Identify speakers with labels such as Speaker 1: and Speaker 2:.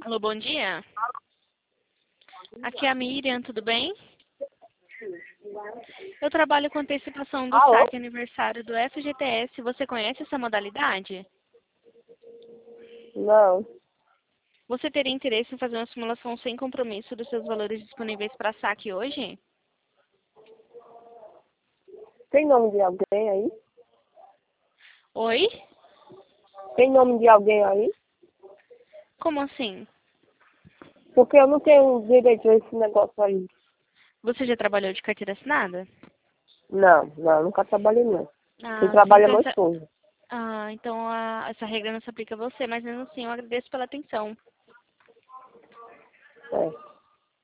Speaker 1: Alô, bom dia. Aqui é a Miriam, tudo bem? Eu trabalho com antecipação do
Speaker 2: Alô?
Speaker 1: saque aniversário do FGTS. Você conhece essa modalidade?
Speaker 2: Não.
Speaker 1: Você teria interesse em fazer uma simulação sem compromisso dos seus valores disponíveis para saque hoje?
Speaker 2: Tem nome de alguém aí?
Speaker 1: Oi?
Speaker 2: Tem nome de alguém aí?
Speaker 1: Como assim?
Speaker 2: Porque eu não tenho direito a esse negócio aí.
Speaker 1: Você já trabalhou de carteira assinada?
Speaker 2: Não, nunca trabalhei não. Quem
Speaker 1: Ah, sim,
Speaker 2: trabalha é
Speaker 1: então
Speaker 2: meu esposo.
Speaker 1: essa regra não se aplica a você, mas mesmo assim eu agradeço pela atenção.
Speaker 2: É.